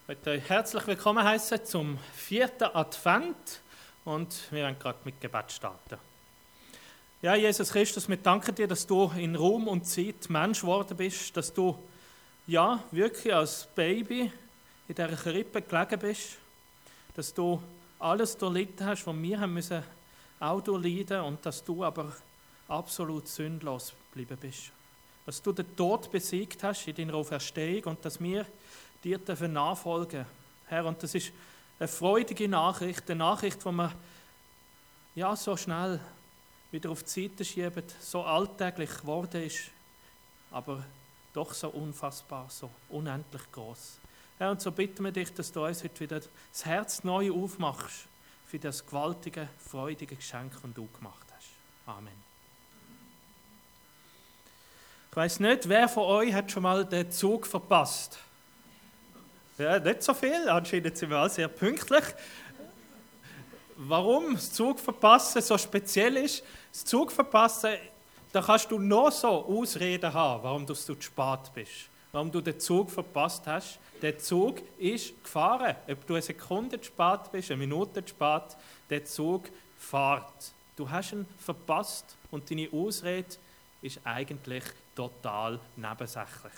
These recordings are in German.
Ich möchte euch herzlich willkommen heißen zum 4. Advent und wir werden gerade mit Gebet starten. Ja, Jesus Christus, wir danken dir, dass du in Raum und Zeit Mensch geworden bist, dass du ja wirklich als Baby in dieser Krippe gelegen bist, dass du alles durchlitten hast, was wir haben müssen auch durchleiden, und dass du aber absolut sündlos geblieben bist. Dass du den Tod besiegt hast in deiner Auferstehung und dass wir dir dürfen nachfolgen, Herr. Und das ist eine freudige Nachricht, eine Nachricht, die man ja so schnell wieder auf die Seite schiebt, so alltäglich geworden ist, aber doch so unfassbar, so unendlich groß. Herr, und so bitten wir dich, dass du uns heute wieder das Herz neu aufmachst für das gewaltige, freudige Geschenk, das du gemacht hast. Amen. Ich weiss nicht, wer von euch hat schon mal den Zug verpasst? Ja, nicht so viel, anscheinend sind wir alle sehr pünktlich. Warum das Zugverpassen so speziell ist? Das Zugverpassen, da kannst du noch so Ausreden haben, warum du zu spät bist, warum du den Zug verpasst hast. Der Zug ist gefahren. Ob du eine Sekunde zu spät bist, eine Minute zu spät, der Zug fährt. Du hast ihn verpasst und deine Ausrede ist eigentlich total nebensächlich.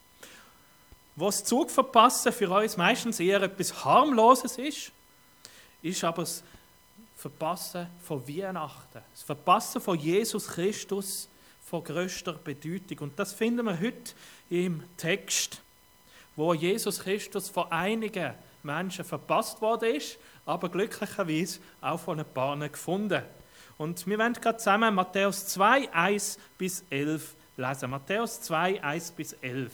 Was das Zugverpassen für uns meistens eher etwas Harmloses ist aber das Verpassen von Weihnachten, das Verpassen von Jesus Christus von grösster Bedeutung. Und das finden wir heute im Text, wo Jesus Christus von einigen Menschen verpasst worden ist, aber glücklicherweise auch von ein paar gefunden. Und wir werden gerade zusammen Matthäus 2, 1 bis 11 lesen. Matthäus 2, 1 bis 11.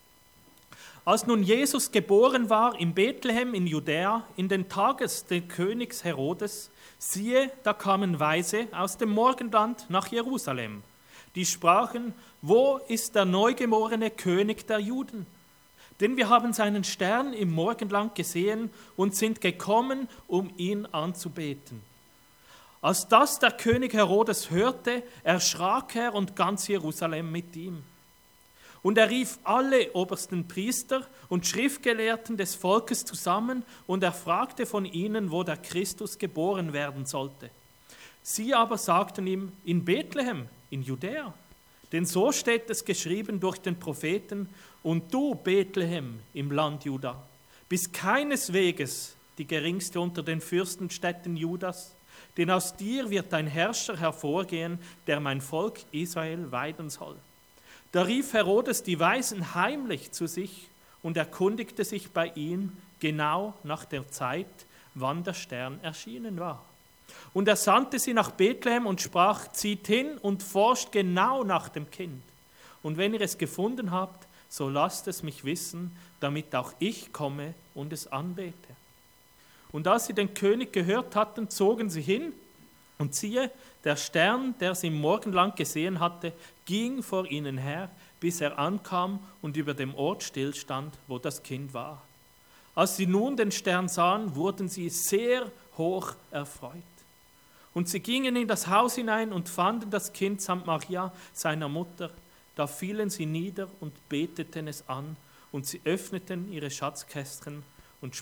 Als nun Jesus geboren war in Bethlehem in Judäa, in den Tagen des Königs Herodes, siehe, da kamen Weise aus dem Morgenland nach Jerusalem. Die sprachen: Wo ist der neugeborene König der Juden? Denn wir haben seinen Stern im Morgenland gesehen und sind gekommen, um ihn anzubeten. Als das der König Herodes hörte, erschrak er und ganz Jerusalem mit ihm. Und er rief alle obersten Priester und Schriftgelehrten des Volkes zusammen und er fragte von ihnen, wo der Christus geboren werden sollte. Sie aber sagten ihm: In Bethlehem, in Judäa. Denn so steht es geschrieben durch den Propheten: Und du, Bethlehem, im Land Juda, bist keinesweges die geringste unter den Fürstenstädten Judas, denn aus dir wird ein Herrscher hervorgehen, der mein Volk Israel weiden soll. Da rief Herodes die Weisen heimlich zu sich und erkundigte sich bei ihnen genau nach der Zeit, wann der Stern erschienen war. Und er sandte sie nach Bethlehem und sprach: Zieht hin und forscht genau nach dem Kind. Und wenn ihr es gefunden habt, so lasst es mich wissen, damit auch ich komme und es anbete. Und als sie den König gehört hatten, zogen sie hin, und siehe, der Stern, der sie im Morgenland gesehen hatte, ging vor ihnen her, bis er ankam und über dem Ort stillstand, wo das Kind war. Als sie nun den Stern sahen, wurden sie sehr hoch erfreut. Und sie gingen in das Haus hinein und fanden das Kind samt Maria, seiner Mutter. Da fielen sie nieder und beteten es an, und sie öffneten ihre Schatzkästchen und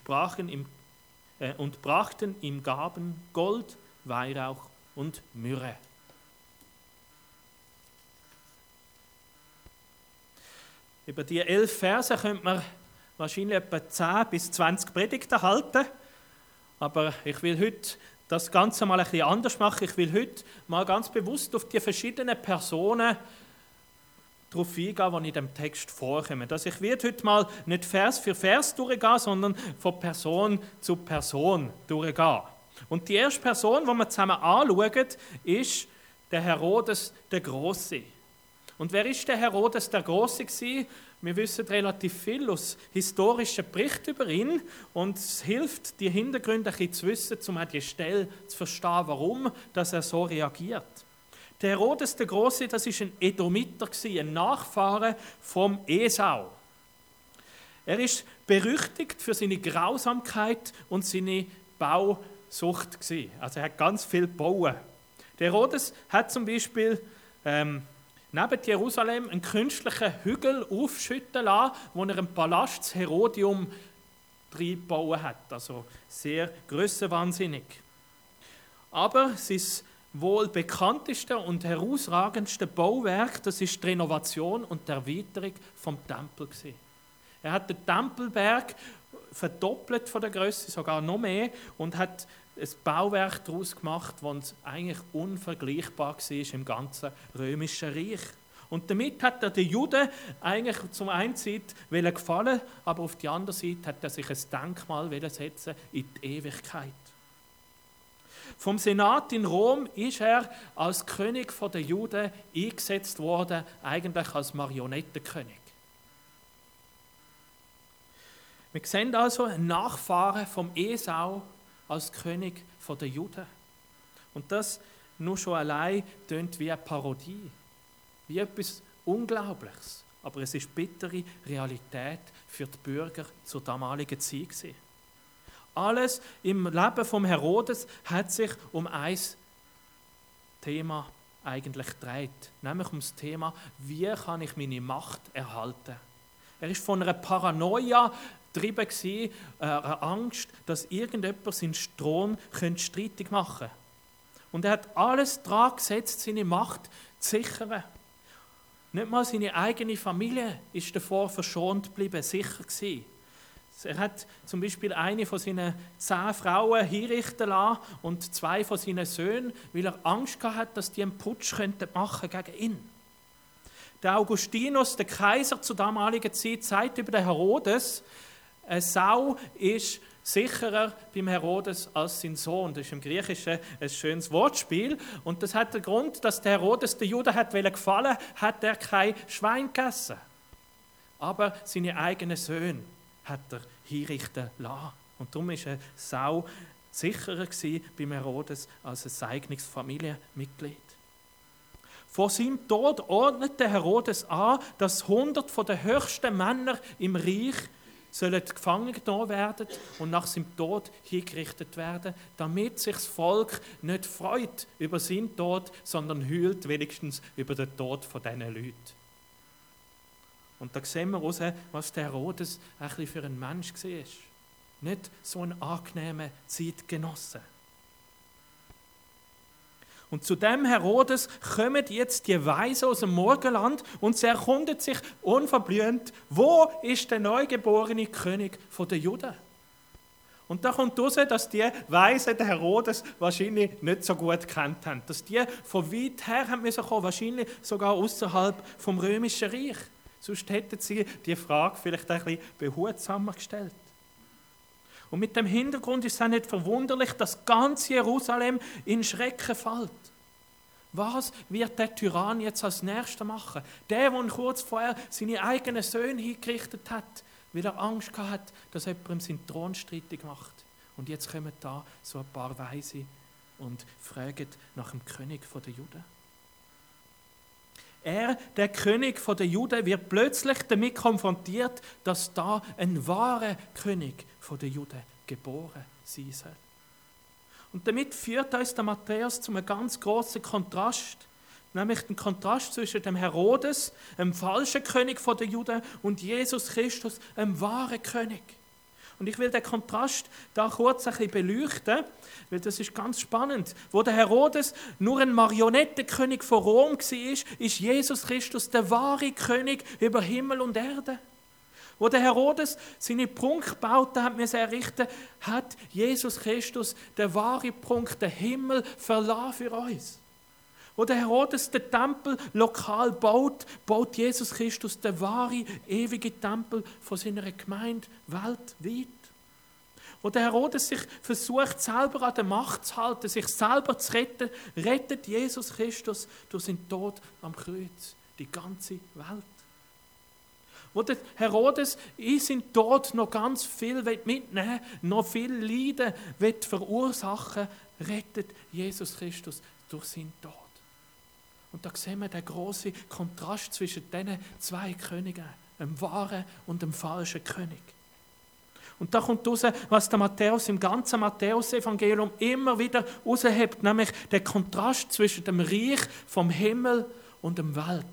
brachten ihm Gaben, Gold, Weihrauch und Myrrhe. Über die 11 Verse könnte man wahrscheinlich etwa 10 bis 20 Predigten halten, aber ich will heute das Ganze mal ein bisschen anders machen. Ich will heute mal ganz bewusst auf die verschiedenen Personen darauf eingehen, die in dem Text vorkommen. Also ich werde heute mal nicht Vers für Vers durchgehen, sondern von Person zu Person durchgehen. Und die erste Person, die wir zusammen anschauen, ist der Herodes der Große. Und wer ist der Herodes der Große gewesen? Wir wissen relativ viel aus historischen Berichten über ihn und es hilft, die Hintergründe ein bisschen zu wissen, um auch die Stelle zu verstehen, warum dass er so reagiert. Der Herodes der Große, das ist ein Edomiter gewesen, ein Nachfahre vom Esau. Er ist berüchtigt für seine Grausamkeit und seine Bausucht gewesen. Also er hat ganz viel gebaut. Der Herodes hat zum Beispiel neben Jerusalem einen künstlichen Hügel aufschütten lassen, wo er einen Palast, das Herodium, reingebaut hat. Also sehr grössenwahnsinnig. Aber sein wohl bekannteste und herausragendste Bauwerk, das ist die Renovation und die Erweiterung vom Tempel gewesen. Er hat den Tempelberg verdoppelt von der Größe, sogar noch mehr, und hat ein Bauwerk daraus gemacht, das eigentlich unvergleichbar war im ganzen römischen Reich. Und damit hat er den Juden eigentlich zum einen Seite gefallen, aber auf die andere Seite hat er sich ein Denkmal setzen in die Ewigkeit. Vom Senat in Rom ist er als König der Juden eingesetzt worden, eigentlich als Marionettenkönig. Wir sehen also einen Nachfahren vom Esau als König der Juden. Und das nur schon allein tönt wie eine Parodie, wie etwas Unglaubliches. Aber es ist bittere Realität für die Bürger zur damaligen Zeit gewesen. Alles im Leben vom Herodes hat sich um ein Thema eigentlich gedreht, nämlich um das Thema, wie kann ich meine Macht erhalten. Er ist von einer Paranoia getrieben, einer Angst, dass irgendjemand seinen Thron streitig machen könnte. Und er hat alles daran gesetzt, seine Macht zu sichern. Nicht mal seine eigene Familie ist davor verschont geblieben, sicher gewesen. Er hat zum Beispiel eine von seinen 10 Frauen hinrichten lassen und 2 von seinen Söhnen, weil er Angst hatte, dass die einen Putsch machen gegen ihn. Der Augustinus, der Kaiser zur damaligen Zeit, sagt über den Herodes, eine Sau ist sicherer beim Herodes als sein Sohn. Das ist im Griechischen ein schönes Wortspiel. Und das hat den Grund, dass der Herodes den Juden gefallen hat er kein Schwein gegessen. Aber seine eigenen Söhne hat er hinrichten lassen. Und darum war eine Sau sicherer beim Herodes als ein eigenes Familienmitglied. Vor seinem Tod ordnete Herodes an, dass 100 von den höchsten Männern im Reich sollen gefangen genommen werden und nach seinem Tod hingerichtet werden, damit sich das Volk nicht freut über seinen Tod, sondern heult wenigstens über den Tod von diesen Leuten. Und da sehen wir raus, was der Herodes ein bisschen für ein Mensch war. Nicht so ein angenehmer Zeitgenosse. Und zu dem Herodes kommen jetzt die Weisen aus dem Morgenland und sie erkundet sich unverblümt, wo ist der neugeborene König der Juden? Und da kommt raus, dass die Weisen den Herodes wahrscheinlich nicht so gut gekannt haben. Dass die von weit her haben müssen kommen, wahrscheinlich sogar außerhalb vom römischen Reich. Sonst hätten sie die Frage vielleicht ein bisschen behutsamer gestellt. Und mit dem Hintergrund ist es auch nicht verwunderlich, dass ganz Jerusalem in Schrecken fällt. Was wird der Tyrann jetzt als Nächster machen? Der kurz vorher seine eigenen Söhne hingerichtet hat, weil er Angst hatte, dass jemand ihm seinen Thron streitig macht. Und jetzt kommen da so ein paar Weise und fragen nach dem König der Juden. Er, der König der Juden, wird plötzlich damit konfrontiert, dass da ein wahrer König der Juden geboren sein soll. Und damit führt uns der Matthäus zu einem ganz grossen Kontrast, nämlich den Kontrast zwischen dem Herodes, einem falschen König der Juden, und Jesus Christus, einem wahren König. Und ich will den Kontrast da kurz ein bisschen beleuchten, weil das ist ganz spannend. Wo der Herodes nur ein Marionettenkönig von Rom war, ist Jesus Christus der wahre König über Himmel und Erde. Wo der Herodes seine Prunkbauten errichten musste, hat Jesus Christus den wahren Prunk, den Himmel, verlassen für uns. Wo der Herodes den Tempel lokal baut, baut Jesus Christus den wahren, ewigen Tempel von seiner Gemeinde weltweit. Wo der Herodes sich versucht, selber an der Macht zu halten, sich selber zu retten, rettet Jesus Christus durch seinen Tod am Kreuz die ganze Welt. Wo der Herodes in seinen Tod noch ganz viel mitnehmen will, noch viel Leiden verursachen will, rettet Jesus Christus durch seinen Tod. Und da sehen wir den grossen Kontrast zwischen diesen 2 Königen, einem wahren und einem falschen König. Und da kommt raus, was der Matthäus im ganzen Matthäus-Evangelium immer wieder raushebt, nämlich der Kontrast zwischen dem Reich vom Himmel und dem Welt.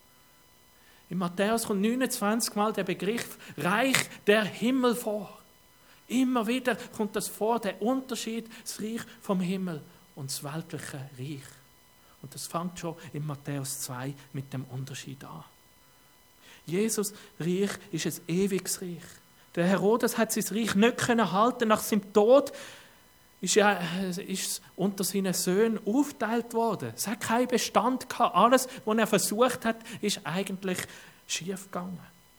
In Matthäus kommt 29 Mal der Begriff Reich der Himmel vor. Immer wieder kommt das vor, der Unterschied, das Reich vom Himmel und das weltliche Reich. Und das fängt schon in Matthäus 2 mit dem Unterschied an. Jesus' Reich ist ein ewiges Reich. Der Herodes hat sein Reich nicht halten. Nach seinem Tod ist es unter seinen Söhnen aufgeteilt worden. Es hat keinen Bestand gehabt. Alles, was er versucht hat, ist eigentlich schief gegangen.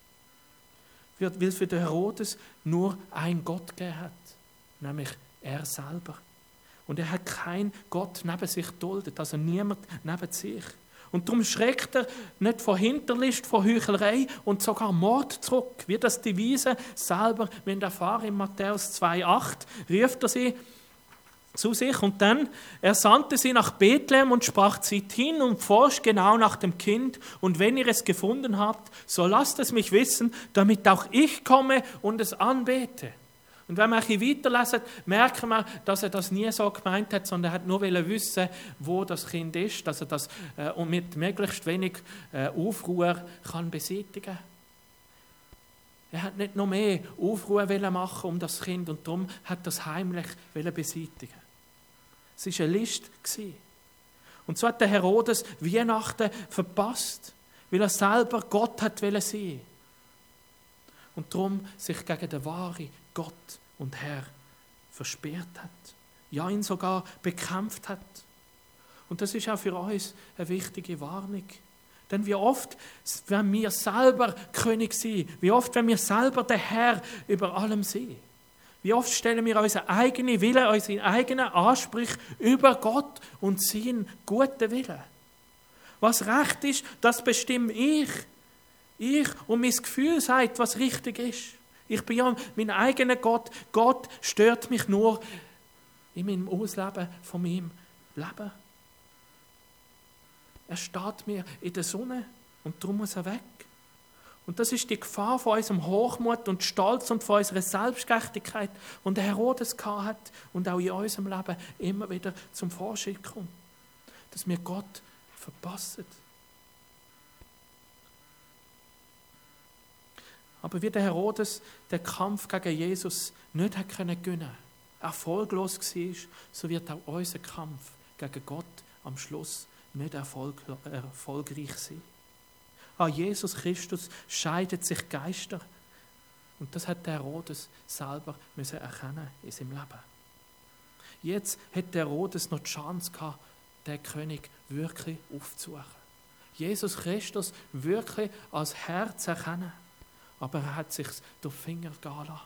Weil es für den Herodes nur einen Gott gegeben hat, nämlich er selber. Und er hat keinen Gott neben sich geduldet, also niemand neben sich. Und darum schreckt er nicht vor Hinterlist, vor Heuchelei und sogar Mord zurück. Wie das die Weisen selber erfahren in Matthäus 2,8, ruft er sie zu sich und dann er sandte sie nach Bethlehem und sprach, zieht hin und forscht genau nach dem Kind und wenn ihr es gefunden habt, so lasst es mich wissen, damit auch ich komme und es anbete. Und wenn wir ein bisschen weiterlesen, merken wir, dass er das nie so gemeint hat, sondern er hat nur wissen, wo das Kind ist, dass er das mit möglichst wenig Aufruhr kann beseitigen. Er hat nicht noch mehr Aufruhr machen um das Kind und darum hat er das heimlich beseitigen. Es war eine List. Und so hat der Herodes Weihnachten verpasst, weil er selber Gott hat sein. Und darum sich gegen den wahren Gott und Herr versperrt hat. Ja, ihn sogar bekämpft hat. Und das ist auch für uns eine wichtige Warnung. Denn wie oft, wenn wir selber König sind, wie oft, wenn wir selber der Herr über allem sind, wie oft stellen wir unseren eigenen Willen, unseren eigenen Anspruch über Gott und seinen guten Willen. Was recht ist, das bestimme ich. Ich und mein Gefühl sagt, was richtig ist. Ich bin ja mein eigener Gott. Gott stört mich nur in meinem Ausleben von meinem Leben. Er steht mir in der Sonne und darum muss er weg. Und das ist die Gefahr von unserem Hochmut und Stolz und von unserer Selbstgerechtigkeit, die der Herodes hat und auch in unserem Leben immer wieder zum Vorschein kommt. Dass wir Gott verpassen. Aber wie der Herodes den Kampf gegen Jesus nicht hat gewinnen konnte, erfolglos war, so wird auch unser Kampf gegen Gott am Schluss nicht erfolgreich sein. An Jesus Christus scheidet sich Geister. Und das hat der Herodes selber müssen erkennen in seinem Leben. Jetzt hat der Herodes noch die Chance gehabt, den König wirklich aufzusuchen. Jesus Christus wirklich als Herr zu erkennen. Aber er hat sich durch die Finger gehen lassen.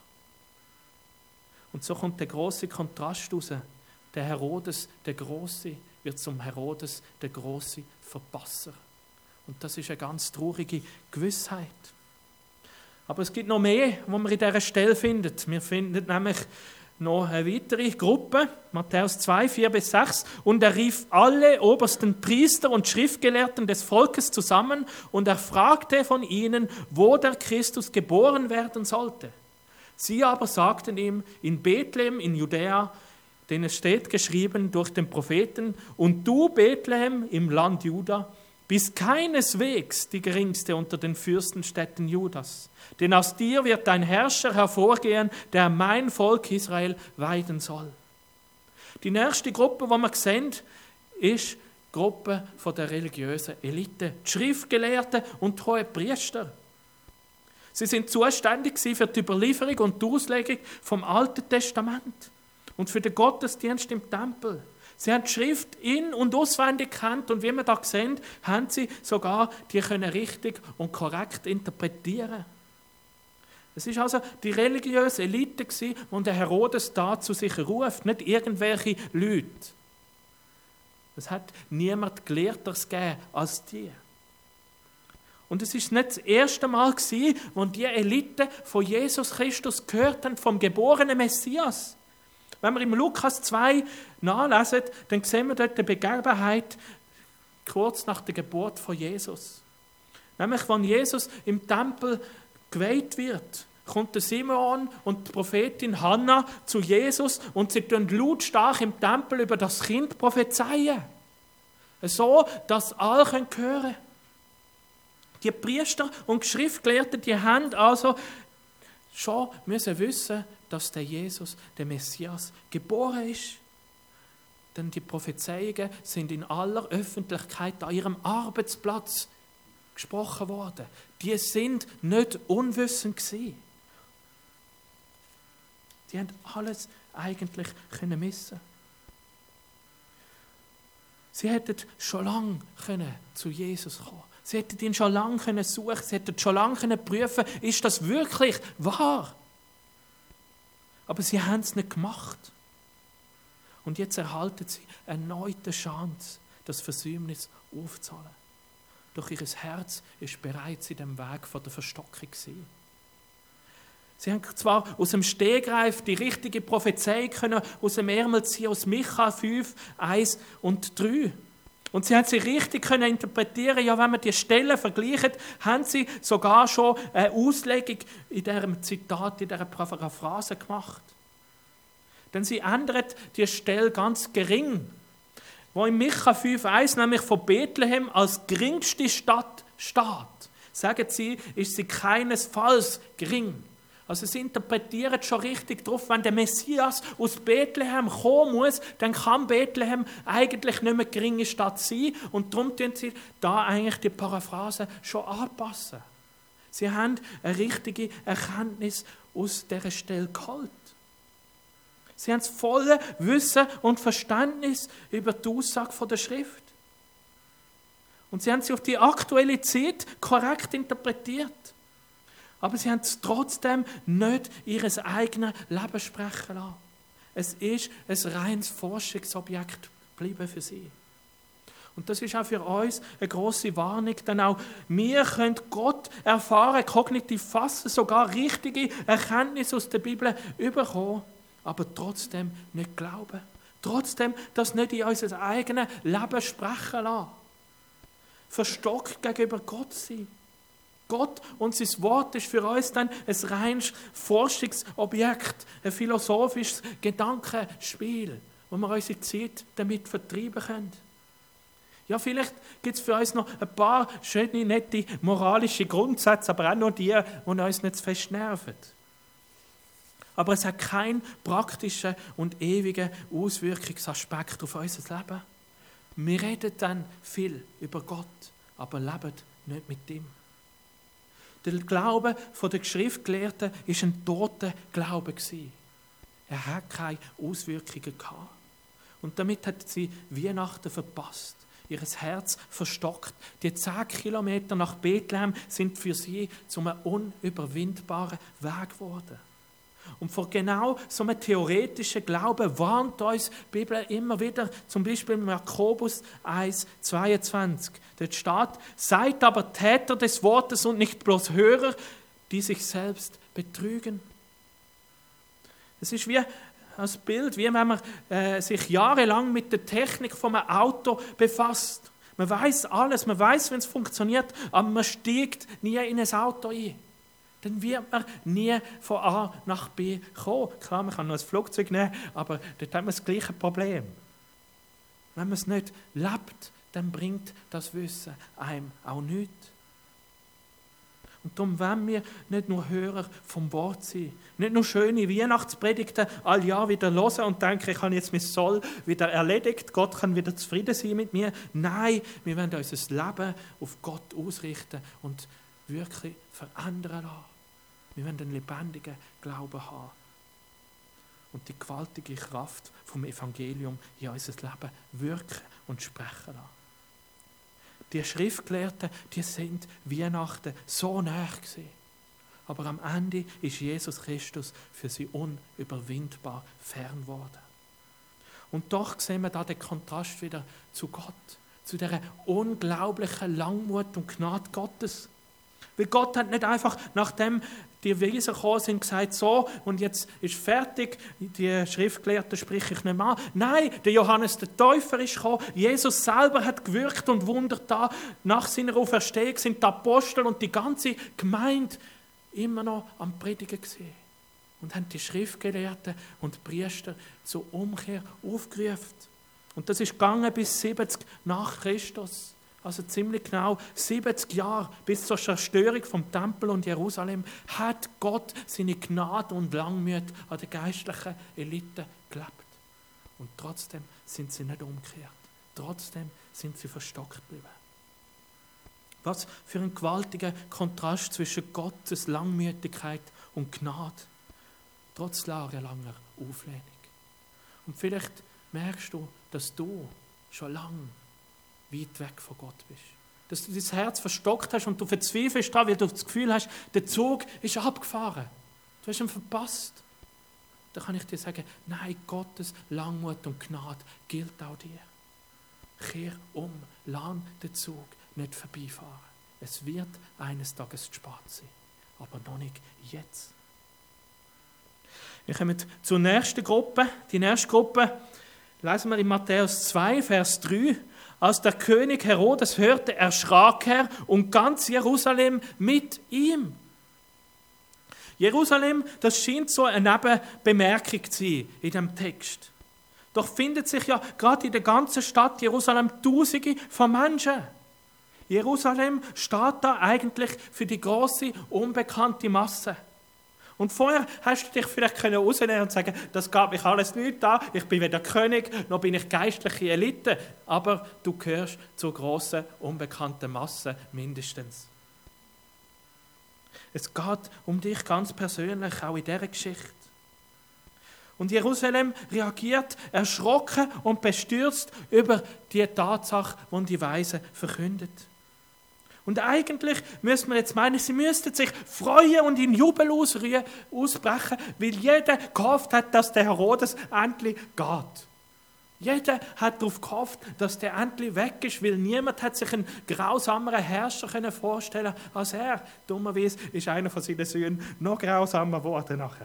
Und so kommt der große Kontrast raus. Der Herodes, der Große, wird zum Herodes, der große Verpasser. Und das ist eine ganz traurige Gewissheit. Aber es gibt noch mehr, was man in dieser Stelle findet. Wir finden nämlich noch eine weitere Gruppe, Matthäus 2, 4-6. Und er rief alle obersten Priester und Schriftgelehrten des Volkes zusammen und er fragte von ihnen, wo der Christus geboren werden sollte. Sie aber sagten ihm, in Bethlehem in Judäa, denn es steht geschrieben durch den Propheten, und du, Bethlehem, im Land Juda, bist keineswegs die geringste unter den Fürstenstädten Judas. Denn aus dir wird ein Herrscher hervorgehen, der mein Volk Israel weiden soll. Die nächste Gruppe, die wir sehen, ist die Gruppe der religiösen Elite, die Schriftgelehrten und die Hohenpriester. Sie sind zuständig für die Überlieferung und die Auslegung vom Alten Testament und für den Gottesdienst im Tempel. Sie haben die Schrift in- und auswendig gekannt und wie wir da sehen, haben sie sogar die können richtig und korrekt interpretieren. Es ist also die religiöse Elite gewesen, und der Herodes da zu sich ruft, nicht irgendwelche Leute. Es hat niemand Gelehrteres gegeben als die. Und es ist nicht das erste Mal gewesen, wo die Elite von Jesus Christus gehört haben, vom geborenen Messias. Wenn wir im Lukas 2 nachlesen, dann sehen wir dort die Begebenheit kurz nach der Geburt von Jesus. Nämlich, wenn Jesus im Tempel geweiht wird, kommt der Simeon und die Prophetin Hannah zu Jesus und sie tun lautstark im Tempel über das Kind prophezeien. So, dass alle hören können. Die Priester und Schriftgelehrten, die haben also schon müssen wissen, dass der Jesus, der Messias, geboren ist. Denn die Prophezeiungen sind in aller Öffentlichkeit an ihrem Arbeitsplatz gesprochen worden. Die sind nicht unwissend gewesen. Die haben alles eigentlich missen. Sie hätten schon lange zu Jesus kommen. Sie hätten ihn schon lange suchen. Sie hätten schon lange prüfen, ist das wirklich wahr? Aber sie haben es nicht gemacht. Und jetzt erhalten sie erneut die Chance, das Versäumnis aufzuzahlen. Doch ihr Herz ist bereits in dem Weg von der Verstockung gewesen. Sie haben zwar aus dem Stegreif die richtige Prophezeiung können aus dem Ärmel ziehen, aus Micha 5, 1 und 3. Und sie haben sie richtig können interpretieren. Ja, wenn man die Stellen vergleicht, haben sie sogar schon eine Auslegung in diesem Zitat, in dieser Paraphrase gemacht. Denn sie ändert die Stelle ganz gering. Wo in Micha 5,1 nämlich von Bethlehem als geringste Stadt steht, sagen sie, ist sie keinesfalls gering. Also sie interpretieren schon richtig drauf, wenn der Messias aus Bethlehem kommen muss, dann kann Bethlehem eigentlich nicht mehr geringe Stadt sein. Und darum tun sie da eigentlich die Paraphrase schon anpassen. Sie haben eine richtige Erkenntnis aus dieser Stelle geholt. Sie haben das volle Wissen und Verständnis über die Aussage der Schrift. Und sie haben sie auf die aktuelle Zeit korrekt interpretiert. Aber sie haben es trotzdem nicht ihres eigenen Leben sprechen lassen. Es ist ein reines Forschungsobjekt geblieben für sie. Und das ist auch für uns eine grosse Warnung, denn auch wir können Gott erfahren, kognitiv fassen, sogar richtige Erkenntnisse aus der Bibel bekommen, aber trotzdem nicht glauben. Trotzdem das nicht in unser eigenes Leben sprechen lassen. Verstockt gegenüber Gott sein. Gott und sein Wort ist für uns dann ein reines Forschungsobjekt, ein philosophisches Gedankenspiel, wo wir unsere Zeit damit vertreiben können. Ja, vielleicht gibt es für uns noch ein paar schöne, nette moralische Grundsätze, aber auch noch die uns nicht zu fest nerven. Aber es hat keinen praktischen und ewigen Auswirkungsaspekt auf unser Leben. Wir reden dann viel über Gott, aber leben nicht mit ihm. Der Glaube der Schriftgelehrten war ein toter Glaube. Er hat keine Auswirkungen gehabt. Und damit hat sie Weihnachten verpasst. Ihr Herz verstockt. Die 10 Kilometer nach Bethlehem sind für sie zu einem unüberwindbaren Weg geworden. Und vor genau so einem theoretischen Glauben warnt uns die Bibel immer wieder, zum Beispiel in Jakobus 1,22. Dort steht, seid aber Täter des Wortes und nicht bloß Hörer, die sich selbst betrügen. Es ist wie ein Bild, wie wenn man sich jahrelang mit der Technik von einem Auto befasst. Man weiß alles, man weiß, wenn es funktioniert, aber man steigt nie in ein Auto ein. Dann wird man nie von A nach B kommen. Klar, man kann noch ein Flugzeug nehmen, aber dort haben wir das gleiche Problem. Wenn man es nicht lebt, dann bringt das Wissen einem auch nichts. Und darum wollen wir nicht nur Hörer vom Wort sein, nicht nur schöne Weihnachtspredigten all Jahr wieder hören und denken, ich habe jetzt mein Soll wieder erledigt, Gott kann wieder zufrieden sein mit mir. Nein, wir wollen unser Leben auf Gott ausrichten und wirklich verändern lassen. Wir wollen einen lebendigen Glauben haben. Und die gewaltige Kraft vom Evangelium in unser Leben wirken und sprechen lassen. Die Schriftgelehrten, die sind Weihnachten so nahe gewesen. Aber am Ende ist Jesus Christus für sie unüberwindbar fern geworden. Und doch sehen wir da den Kontrast wieder zu Gott, zu dieser unglaublichen Langmut und Gnade Gottes. Weil Gott hat nicht einfach, nachdem die Weisen gekommen sind, gesagt, so, und jetzt ist fertig, die Schriftgelehrten spreche ich nicht mehr an. Nein, der Johannes der Täufer ist gekommen, Jesus selber hat gewirkt und Wunder da. Nach seiner Auferstehung sind die Apostel und die ganze Gemeinde immer noch am Predigen gewesen. Und haben die Schriftgelehrten und die Priester zur Umkehr aufgerufen. Und das ist gegangen bis 70 nach Christus. also ziemlich genau 70 Jahre bis zur Zerstörung vom Tempel und Jerusalem, hat Gott seine Gnade und Langmut an der geistlichen Elite gelebt. Und trotzdem sind sie nicht umgekehrt. Trotzdem sind sie verstockt geblieben. Was für ein gewaltiger Kontrast zwischen Gottes Langmütigkeit und Gnade, trotz jahrelanger Auflehnung. Und vielleicht merkst du, dass du schon lange weit weg von Gott bist. Dass du dein Herz verstockt hast und du verzweifelst daran, weil du das Gefühl hast, der Zug ist abgefahren. Du hast ihn verpasst. Da kann ich dir sagen, nein, Gottes Langmut und Gnade gilt auch dir. Kehr um, lass den Zug nicht vorbeifahren. Es wird eines Tages zu spät sein, aber noch nicht jetzt. Wir kommen zur nächsten Gruppe. Die nächste Gruppe lesen wir in Matthäus 2, Vers 3. Als der König Herodes hörte, erschrak er und ganz Jerusalem mit ihm. Jerusalem, das scheint so eine Nebenbemerkung zu sein in diesem Text. Doch findet sich ja gerade in der ganzen Stadt Jerusalem Tausende von Menschen. Jerusalem steht da eigentlich für die große, unbekannte Masse. Und vorher hast du dich vielleicht rausnehmen und sagen, das geht mich alles nicht an, ich bin weder König, noch bin ich geistliche Elite, aber du gehörst zur grossen, unbekannten Masse mindestens. Es geht um dich ganz persönlich, auch in dieser Geschichte. Und Jerusalem reagiert erschrocken und bestürzt über die Tatsache, die die Weisen verkündet. Und eigentlich müsste man jetzt meinen, sie müssten sich freuen und in Jubel ausbrechen, weil jeder gehofft hat, dass der Herodes endlich geht. Jeder hat darauf gehofft, dass der endlich weg ist, weil niemand hat sich einen grausameren Herrscher vorstellen können als er. Dummerweise ist einer von seinen Söhnen noch grausamer geworden nachher.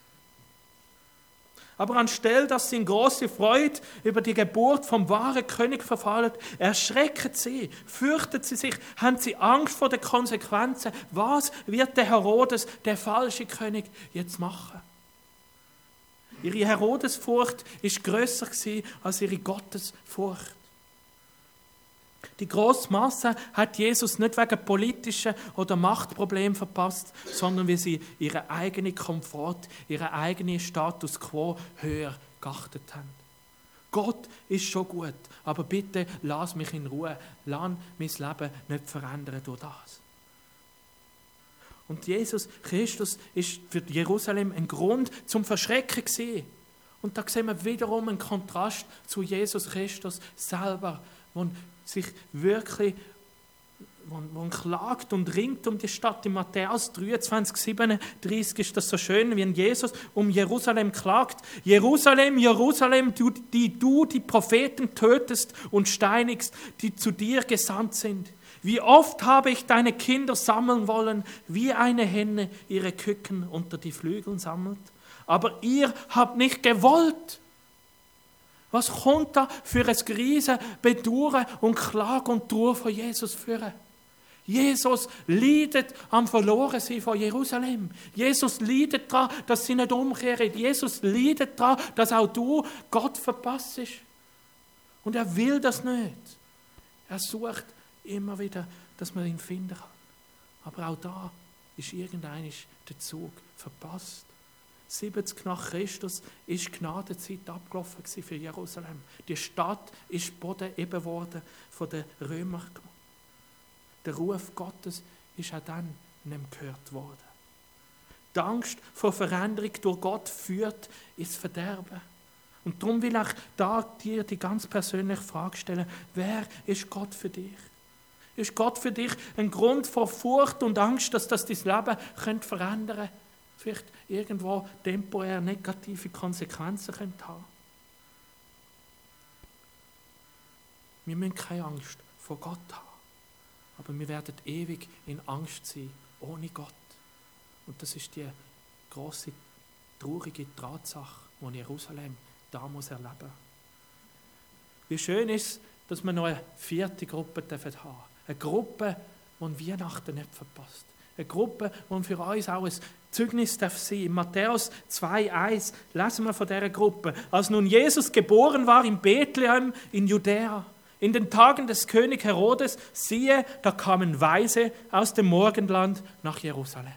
Aber anstelle, dass sie in große Freude über die Geburt vom wahren König verfallen, erschrecken sie, fürchten sie sich, haben sie Angst vor den Konsequenzen. Was wird der Herodes, der falsche König, jetzt machen? Ihre Herodesfurcht war grösser als ihre Gottesfurcht. Die grosse Masse hat Jesus nicht wegen politischen oder Machtproblemen verpasst, sondern weil sie ihren eigenen Komfort, ihren eigenen Status quo höher geachtet haben. Gott ist schon gut, aber bitte lass mich in Ruhe, lass mein Leben nicht verändern durch das. Und Jesus Christus ist für Jerusalem ein Grund zum Verschrecken gewesen. Und da sehen wir wiederum einen Kontrast zu Jesus Christus selber, der sich wirklich klagt und ringt um die Stadt. In Matthäus 23, 37 ist das so schön, wie Jesus um Jerusalem klagt. Jerusalem, Jerusalem, die Propheten tötest und steinigst, die zu dir gesandt sind. Wie oft habe ich deine Kinder sammeln wollen, wie eine Henne ihre Küken unter die Flügeln sammelt. Aber ihr habt nicht gewollt. Was kommt da für ein riesen Bedauern und Klage und Trauer von Jesus führen? Jesus leidet am Verlorensein von Jerusalem. Jesus leidet daran, dass sie nicht umkehren. Jesus leidet daran, dass auch du Gott verpasst. Und er will das nicht. Er sucht immer wieder, dass man ihn finden kann. Aber auch da ist irgendwann der Zug verpasst. 70 nach Christus ist die Gnadenzeit abgelaufen für Jerusalem. Die Stadt ist Boden eben worden von den Römern. Der Ruf Gottes ist auch dann nicht gehört worden. Die Angst vor Veränderung durch Gott führt ins Verderben. Und darum will ich da dir die ganz persönliche Frage stellen: Wer ist Gott für dich? Ist Gott für dich ein Grund vor Furcht und Angst, dass das dein Leben verändern könnte? Vielleicht irgendwo temporär negative Konsequenzen haben könnte. Wir müssen keine Angst vor Gott haben. Aber wir werden ewig in Angst sein, ohne Gott. Und das ist die grosse, traurige Tatsache, die Jerusalem da muss erleben muss. Wie schön ist es, dass wir noch eine vierte Gruppe haben dürfen. Eine Gruppe, die Weihnachten nicht verpasst. Eine Gruppe, die für uns auch ein Zeugnis sein darf. In Matthäus 2,1 lesen wir von dieser Gruppe. Als nun Jesus geboren war in Bethlehem in Judäa, In den Tagen des König Herodes, siehe, da kamen Weise aus dem Morgenland nach Jerusalem.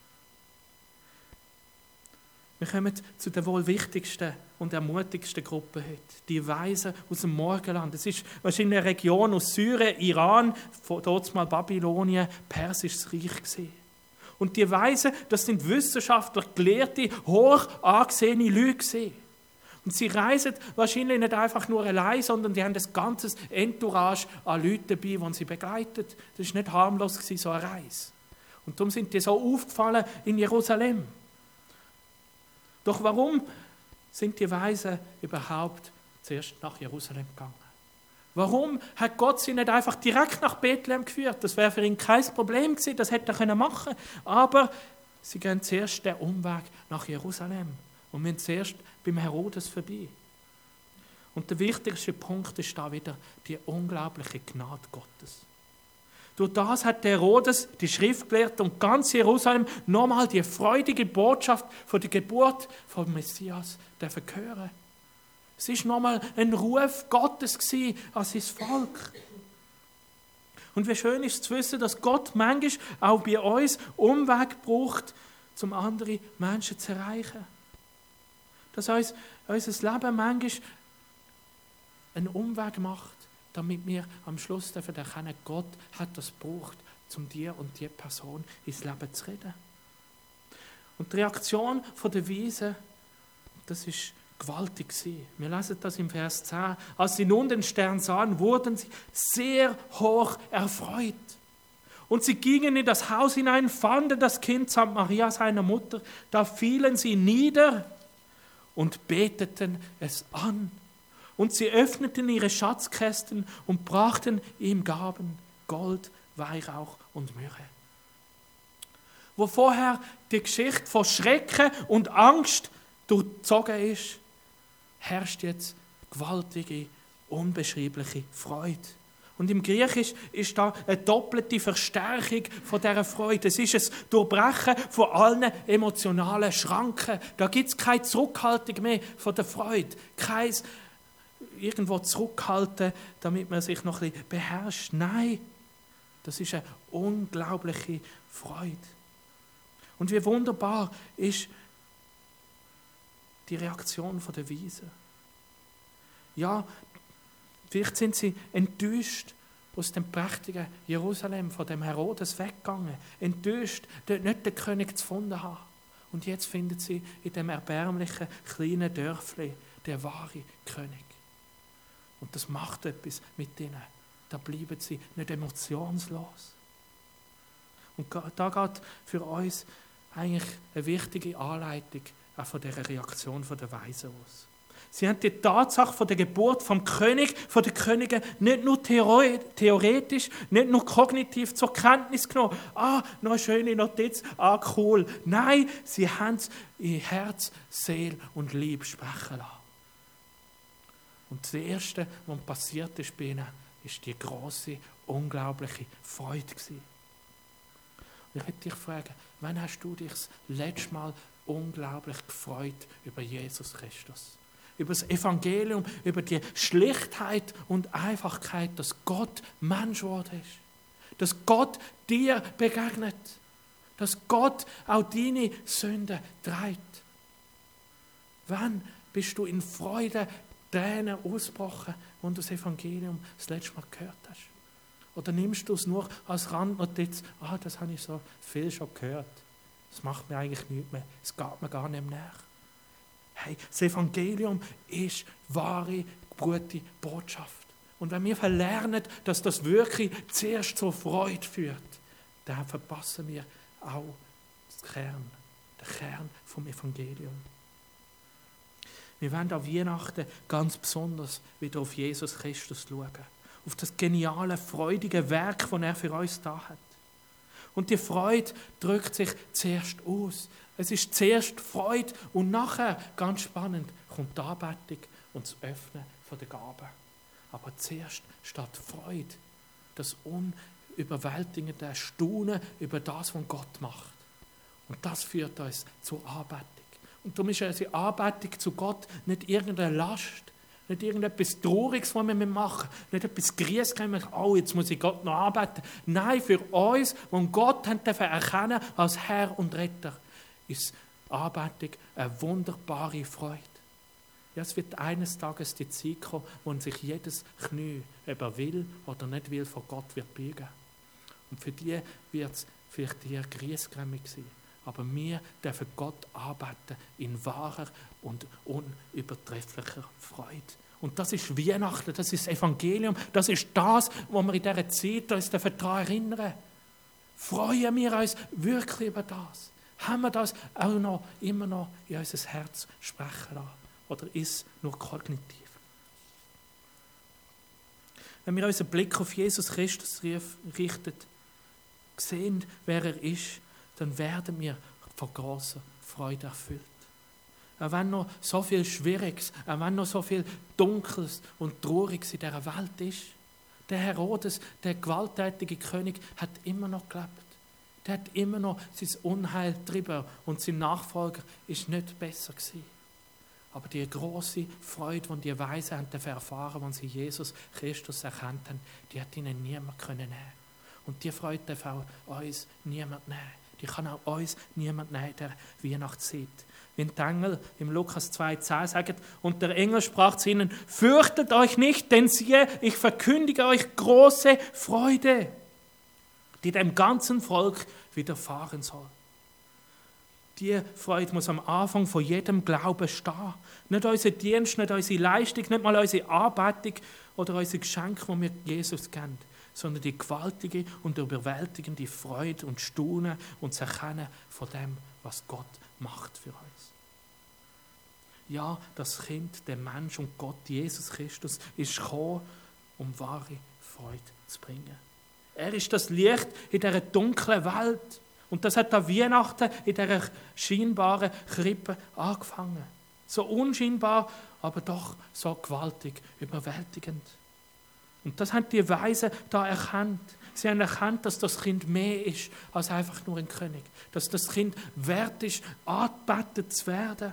Wir kommen zu der wohl wichtigsten und ermutigsten Gruppe heute. Die Weisen aus dem Morgenland. Es ist wahrscheinlich eine Region aus Syrien, Iran, dort mal Babylonien, Persisches Reich gewesen. Und die Weisen, das sind Wissenschaftler, Gelehrte, hoch angesehene Leute gewesen. Und sie reisen wahrscheinlich nicht einfach nur allein, sondern die haben ein ganzes Entourage an Leuten dabei, die sie begleitet. Das war nicht harmlos, so eine Reise. Und darum sind die so aufgefallen in Jerusalem. Doch warum sind die Weisen überhaupt zuerst nach Jerusalem gegangen? Warum hat Gott sie nicht einfach direkt nach Bethlehem geführt? Das wäre für ihn kein Problem gewesen, das hätte er machen können. Aber sie gehen zuerst den Umweg nach Jerusalem und müssen zuerst beim Herodes vorbei. Und der wichtigste Punkt ist da wieder die unglaubliche Gnade Gottes. Durch das hat der Herodes, die Schriftgelehrten und ganz Jerusalem nochmal die freudige Botschaft von der Geburt von Messias hören. Es war nochmal ein Ruf Gottes an sein Volk. Und wie schön ist es zu wissen, dass Gott manchmal auch bei uns Umweg braucht, um andere Menschen zu erreichen. Dass uns unser Leben manchmal einen Umweg macht, damit wir am Schluss erkennen, Gott hat das gebraucht, um dir und die Person ins Leben zu reden. Und die Reaktion der Weisen, das ist gewaltig gewesen. Wir lesen das im Vers 10. Als sie nun den Stern sahen, wurden sie sehr hoch erfreut. Und sie gingen in das Haus hinein, fanden das Kind samt Maria, seiner Mutter. Da fielen sie nieder und beteten es an. Und sie öffneten ihre Schatzkästen und brachten ihm Gaben, Gold, Weihrauch und Myrrhe. Wo vorher die Geschichte von Schrecken und Angst durchzogen ist, herrscht jetzt gewaltige, unbeschreibliche Freude. Und im Griechisch ist da eine doppelte Verstärkung von dieser Freude. Es ist ein Durchbrechen von allen emotionalen Schranken. Da gibt es keine Zurückhaltung mehr von der Freude. Kein irgendwo zurückhalten, damit man sich noch ein bisschen beherrscht. Nein, das ist eine unglaubliche Freude. Und wie wunderbar ist die Reaktion der Weisen. Ja, vielleicht sind sie enttäuscht aus dem prächtigen Jerusalem, von dem Herodes weggegangen. Enttäuscht, dort nicht den König gefunden haben. Und jetzt finden sie in dem erbärmlichen kleinen Dörfli den wahren König. Und das macht etwas mit ihnen. Da bleiben sie nicht emotionslos. Und da geht für uns eigentlich eine wichtige Anleitung auch von dieser Reaktion der Weisen aus. Sie haben die Tatsache von der Geburt vom König, von der Königin nicht nur theoretisch, nicht nur kognitiv zur Kenntnis genommen. Noch eine schöne Notiz, cool. Nein, sie haben es in Herz, Seele und Liebe sprechen lassen. Und das Erste, was passiert ist bei ihnen, ist die grosse, unglaubliche Freude gewesen. Und ich möchte dich fragen, wann hast du dich das letzte Mal unglaublich gefreut über Jesus Christus? Über das Evangelium, über die Schlichtheit und Einfachkeit, dass Gott Mensch geworden ist. Dass Gott dir begegnet. Dass Gott auch deine Sünden trägt. Wann bist du in Freude, Tränen ausgebrochen, wenn du das Evangelium das letzte Mal gehört hast? Oder nimmst du es nur als Randnotiz, das habe ich so viel schon gehört. Das macht mir eigentlich nichts mehr. Es geht mir gar nicht mehr nach. Hey, das Evangelium ist wahre, gute Botschaft. Und wenn wir verlernen, dass das wirklich zuerst zur Freude führt, dann verpassen wir auch den Kern vom Evangelium. Wir wollen an Weihnachten ganz besonders wieder auf Jesus Christus schauen. Auf das geniale, freudige Werk, das er für uns da hat. Und die Freude drückt sich zuerst aus. Es ist zuerst Freude und nachher, ganz spannend, kommt die Anbetung und das Öffnen der Gaben. Aber zuerst steht Freude, das unüberwältigende Staunen über das, was Gott macht. Und das führt uns zur Anbetung. Und darum ist unsere Anbetung zu Gott nicht irgendeine Last, Nicht irgendetwas Trauriges, was wir machen müssen. Nicht etwas Griesgrämiges, oh, jetzt muss ich Gott noch arbeiten. Nein, für uns, die Gott erkennen als Herr und Retter, ist Anbetung eine wunderbare Freude. Ja, es wird eines Tages die Zeit kommen, wo sich jedes Knie, ob er will oder nicht will, vor Gott wird beugen. Und für die wird es vielleicht eher griesgrämig sein. Aber wir dürfen Gott arbeiten in wahrer und unübertrefflicher Freude. Und das ist Weihnachten, das ist das Evangelium, das ist das, was wir in dieser Zeit uns daran erinnern. Freuen wir uns wirklich über das? Haben wir das auch noch, immer noch in unser Herz sprechen lassen? Oder ist es nur kognitiv? Wenn wir unseren Blick auf Jesus Christus richten, sehen, wer er ist, dann werden wir von grosser Freude erfüllt. Auch wenn noch so viel Schwieriges, auch wenn noch so viel Dunkles und Trauriges in dieser Welt ist, der Herodes, der gewalttätige König, hat immer noch gelebt. Der hat immer noch sein Unheil getrieben und sein Nachfolger ist nicht besser gewesen. Aber die große Freude, die die Weisen haben erfahren, als sie Jesus Christus erkannt haben, die hat ihnen niemand nehmen können. Und die Freude darf auch uns niemand nehmen. Die kann auch uns niemand nehmen in der Weihnachtszeit. Wie die Engel im Lukas 2,10 sagen, und der Engel sprach zu ihnen, fürchtet euch nicht, denn siehe, ich verkündige euch große Freude, die dem ganzen Volk widerfahren soll. Die Freude muss am Anfang von jedem Glauben stehen. Nicht unser Dienst, nicht unsere Leistung, nicht mal unsere Anbetung oder unser Geschenk, das wir Jesus geben, sondern die gewaltige und überwältigende Freude und Staunen und das Erkennen von dem, was Gott macht für uns. Ja, das Kind, der Mensch und Gott, Jesus Christus, ist gekommen, um wahre Freude zu bringen. Er ist das Licht in dieser dunklen Welt. Und das hat an Weihnachten in dieser scheinbaren Krippe angefangen. So unscheinbar, aber doch so gewaltig, überwältigend. Und das haben die Weisen da erkannt. Sie haben erkannt, dass das Kind mehr ist als einfach nur ein König. Dass das Kind wert ist, angebetet zu werden.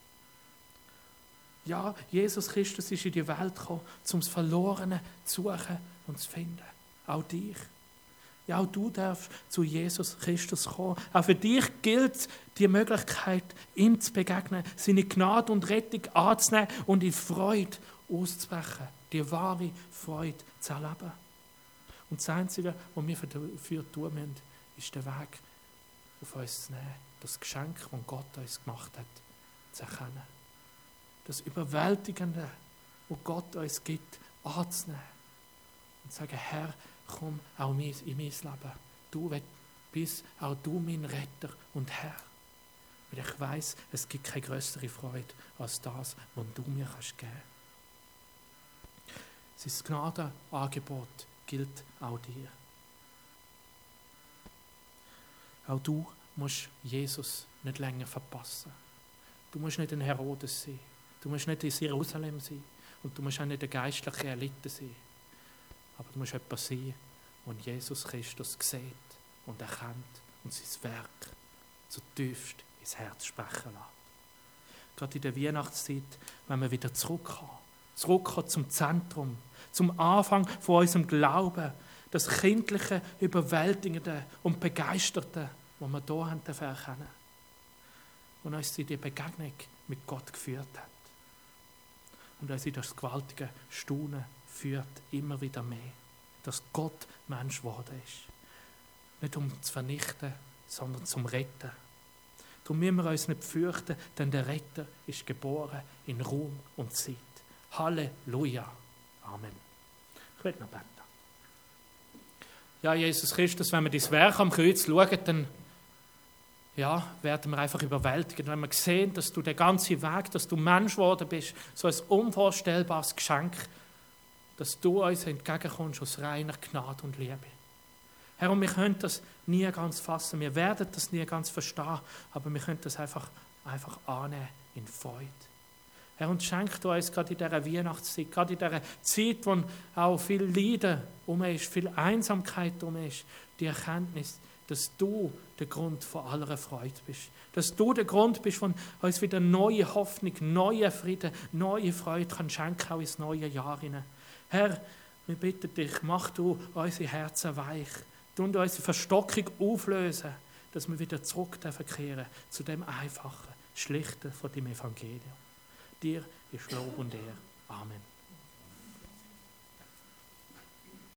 Ja, Jesus Christus ist in die Welt gekommen, um das Verlorene zu suchen und zu finden. Auch dich. Ja, auch du darfst zu Jesus Christus kommen. Auch für dich gilt die Möglichkeit, ihm zu begegnen, seine Gnade und Rettung anzunehmen und in Freude auszubrechen. Die wahre Freude zu erleben. Und das Einzige, was wir dafür tun müssen, ist der Weg auf uns zu nehmen. Das Geschenk, das Gott uns gemacht hat, zu erkennen. Das Überwältigende, was Gott uns gibt, anzunehmen. Und zu sagen, Herr, komm auch in mein Leben. Du bist auch du mein Retter und Herr. Weil ich weiss, es gibt keine größere Freude als das, was du mir geben kannst. Sein Gnadenangebot gilt auch dir. Auch du musst Jesus nicht länger verpassen. Du musst nicht ein Herodes sein. Du musst nicht in Jerusalem sein. Und du musst auch nicht eine geistliche Elite sein. Aber du musst jemand sein, der Jesus Christus sieht und erkennt und sein Werk zutiefst ins Herz sprechen lässt. Gerade in der Weihnachtszeit, wenn wir wieder zurückkommen zum Zentrum, zum Anfang von unserem Glauben, das kindliche, überwältigende und begeisterte, was wir hier haben erkennen, und uns in die Begegnung mit Gott geführt hat. Und uns in das gewaltige Staunen führt immer wieder mehr, dass Gott Mensch geworden ist. Nicht um zu vernichten, sondern zum Retten. Darum müssen wir uns nicht fürchten, denn der Retter ist geboren in Ruhm und Zeit. Halleluja. Amen. Ich will noch beten. Ja, Jesus Christus, wenn wir dein Werk am Kreuz schauen, dann werden wir einfach überwältigt. Wenn wir sehen, dass du den ganzen Weg, dass du Mensch geworden bist, so ein unvorstellbares Geschenk, dass du uns entgegenkommst aus reiner Gnade und Liebe. Herr, und wir können das nie ganz fassen, wir werden das nie ganz verstehen, aber wir können das einfach annehmen in Freude. Herr, und schenk du uns gerade in dieser Weihnachtszeit, gerade in dieser Zeit, wo auch viel Leiden ist, viel Einsamkeit ist, die Erkenntnis, dass du der Grund von aller Freude bist. Dass du der Grund bist, von uns wieder neue Hoffnung, neue Frieden, neue Freude kann schenken, auch ins neue Jahr hinein. Herr, wir bitten dich, mach du unsere Herzen weich. Tu unsere Verstockung auflösen, dass wir wieder zurück kehren zu dem Einfachen, Schlichten von dem Evangelium. Dir ist Lob und Ehre. Amen.